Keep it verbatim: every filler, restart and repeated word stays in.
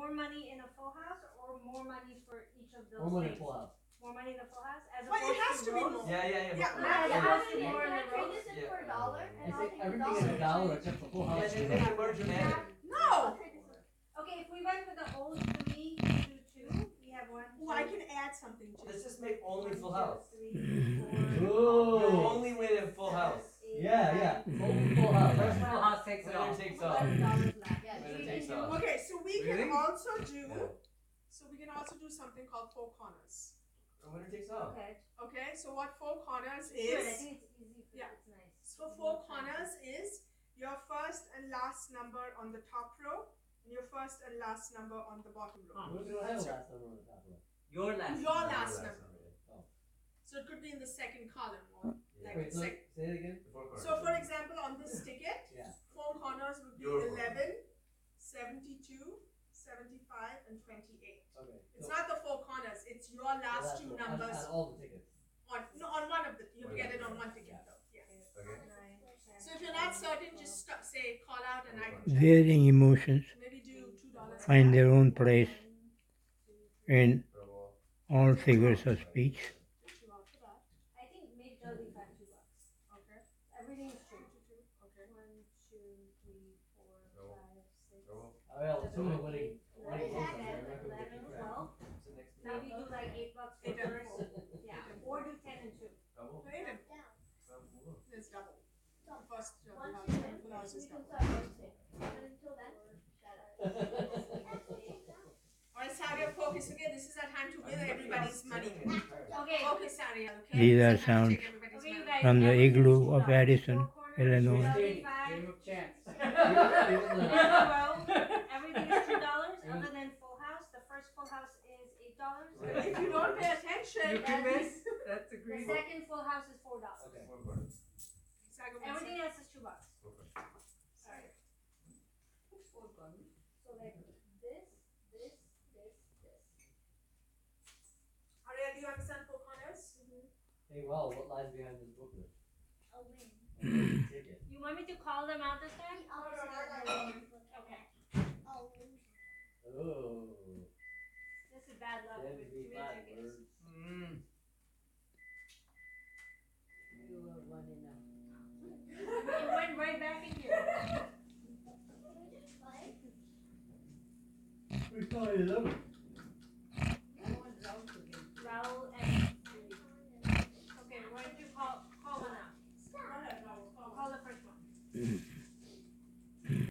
more money in a full house or more money for each of those More money things? full house. More money in the full house as But it opposed has to to be rows? more. Yeah, yeah, yeah. Yeah, but- yeah, as yeah. opposed to Can more in I the trade rows? this in Yeah, for a dollar? um, And I I'll think take the everything is a dollar except for full Yeah, house. then make it more dramatic. No. I'll trade this in. Okay, if we went with the old three, two, two, we have one, two, Oh, I can add something to Let's it. just make only one, full two, house. three, four, You Ooh. only win in full seven, house. eight, Yeah, yeah. nine, Only full house. First full house takes it Winner all. takes all. eleven dollars left. Yeah, Winner you takes can all. Okay, so we Really? can also do. Yeah. So we can also do something called four corners. The winner takes all. Okay. Okay, so what four corners Good, I is? think it's easy for Yeah. it's nice. So four corners is your first and last number on the top row, and your first and last number on the bottom row. We don't have a last number on the top row. Your last. Your number. last Last number. number. So it could be in the second column or like Wait, the so, sec- say it again. The four corners. So for example, on this ticket, Yeah. four corners would be Your corner. eleven, seventy-two, seventy-five, and twenty-eight. Okay. It's So- not the four corners, it's your so last that's two what- numbers on, on all the tickets. on, no, on one of the, you One get of it the on one tickets. ticket though, yes. Okay. Nine, ten, So if you're not certain, just stop, say, call out and I can check. Varying emotions Maybe do two dollars. find their own place in Trouble. all figures of speech. I think maybe thirty-five, two bucks. Okay. Everything is true. Okay. One, two, three, four, Trouble. five, six, Trouble. Oh, yeah, well, two are winning. What winning is both that? of them. They're not gonna eleven, get twelve? What's the next one? Maybe do like eight bucks for Eight and first. four. Yeah, or do ten and two. Double. Eight and Double. There's double. First, uh, Once last you one, win, last we is can double. start roasting. But until then, shut up. Alright, Saria, focus again. This is our time to win everybody's money. Okay, Focus, Saria, okay? These are It's our time to sounds take everybody's okay, you money. guys. from the everything is igloo two of dollars. Addison, Four corners, Illinois. thirty-five. Game of chance. In a row, everything is two dollars other than full house. The first full house is eight dollars. If you don't pay attention, You can miss. That's The agreed. second full house is four dollars. Okay. Four corners. Saga will Everything say- else is two bucks. Four corners. Sorry. So like this, this, this, this. Aria, do you understand four corners? Hey, well, what lies behind this booklet? I'll win. Ticket. You want me to call them out this time? I'll No, no, no, win. no, no. Okay. I'll lose. Oh. This is bad luck with too many seventy-five tickets. words. Mm. It went right back in here. We probably love it.